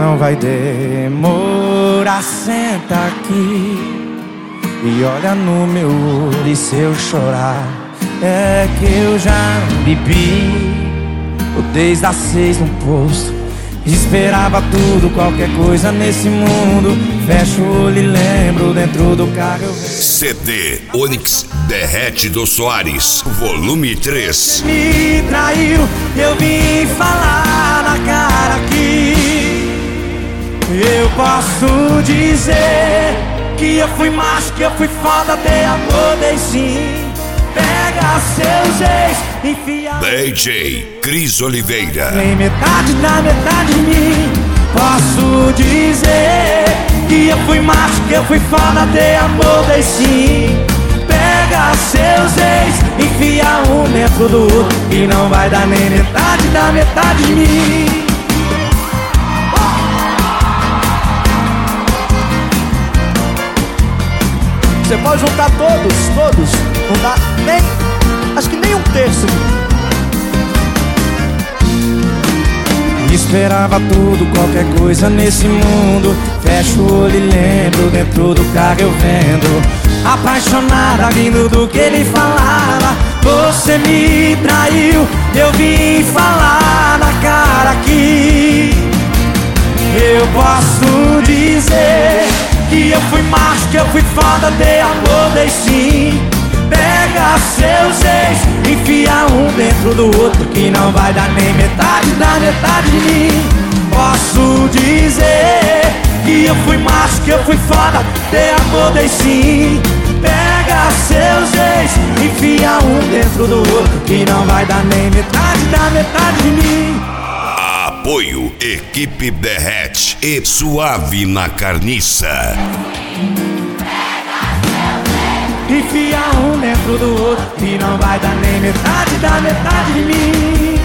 não vai demorar. Senta aqui e olha no meu olho, e se eu chorar é que eu já bebi desde as 6 no posto. Esperava tudo, qualquer coisa nesse mundo. Fecho o olho e lembro, dentro do carro eu vejo. CD Onyx Derrete do Soares, volume 3. Me traiu, eu vim falar na cara aqui. Eu posso dizer que eu fui macho, que eu fui foda, dei amor, dei sim. Pega seus ex, enfia DJ Cris Oliveira. nem metade da metade de mim. Posso dizer que eu fui macho, que eu fui foda, dei amor, dei sim. Pega seus ex, enfia um dentro do outro, e não vai dar nem metade da metade de mim. Você pode juntar todos, não dá nem, acho que nem um terço. Esperava tudo, qualquer coisa nesse mundo. Fecho o olho e lembro, dentro do carro eu vendo. Apaixonada, rindo do que ele falava. Você me traiu, eu vim falar na cara aqui. Eu posso dizer que eu fui macho, que eu fui foda, dei amor, dei sim. Pega seus ex, enfia um dentro do outro, que não vai dar nem metade da metade de mim. Posso dizer que eu fui macho, que eu fui foda, dei amor, dei sim. Pega seus ex, enfia um dentro do outro, que não vai dar nem metade da metade de mim. Apoio Equipe Derrete e Suave na Carniça. Enfia um dentro do outro, que não vai dar nem metade da metade de mim.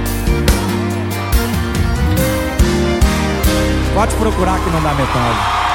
Pode procurar que não dá metade.